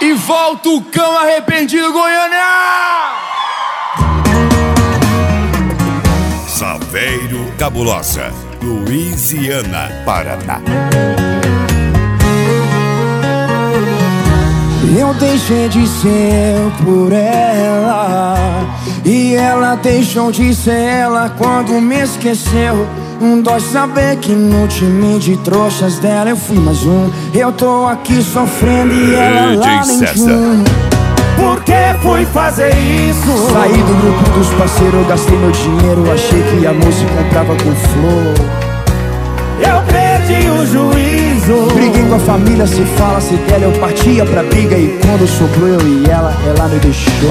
E volta o cão arrependido, Goiânia! Saveiro Cabulosa, Louisiana, Paraná. Eu deixei de ser eu por ela, e ela deixou de ser ela quando me esqueceu. Dói saber que no time de trouxas dela eu fui mais um. Eu tô aqui sofrendo e ela lá nem um. Por que fui fazer isso? Saí do grupo dos parceiros, eu gastei meu dinheiro, achei que a música comprava com flor. Eu perdi o juízo. Briguei com a família, se fala, se dela, eu partia pra briga. E quando sobrou eu e ela me deixou.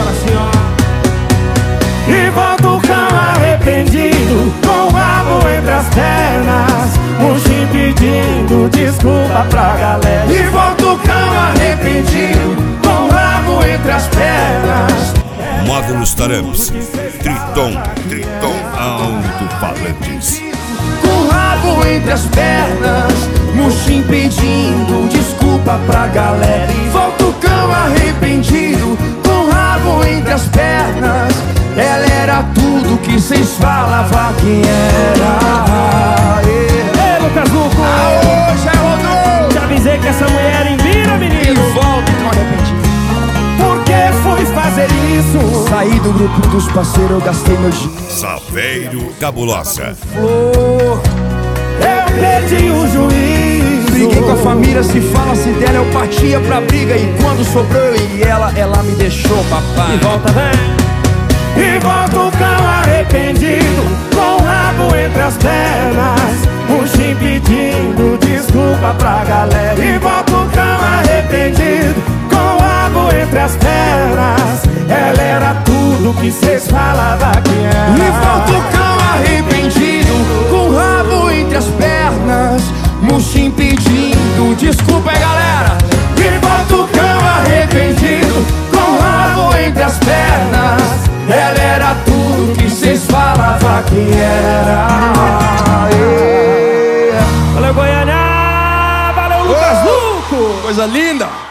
E volta o cão arrependido, com o rabo entre as pernas, Muxim pedindo desculpa pra galera. E volta o cão arrependido, com o rabo entre as pernas. Módulos Taramps, Triton Alto-Falantes. Com o rabo entre as pernas, Muxim pedindo desculpa pra galera. E volta o cão arrependido, com o rabo entre as pernas. Ela era tudo que cês falavam que era. Ei, Lucas Luco! Aô, já rodou! Já avisei que essa mulher era em vira, menino! E volta o cão arrependido. Por que fui fazer isso? Saí do grupo dos parceiros, eu gastei meu dinheiro. Saveiro Cabulosa. Eu perdi o juízo. Briguei com a família, se fala, se dela, eu partia pra briga. E quando sobrou eu e ela me deixou, papai. E volta, vem! E volta o cão arrependido, com o rabo entre as pernas, Muxim pedindo desculpa pra galera. E volta o cão arrependido, com o rabo entre as pernas. Ela era tudo que cês falavam que era. E volta o cão arrependido, com o rabo entre as pernas, Muxim pedindo desculpa, galera. E volta o cão arrependido, com o rabo entre as pernas. Ela era tudo que cês falavam que era. Valeu, Goiânia! Valeu, Lucas Luco! Coisa linda!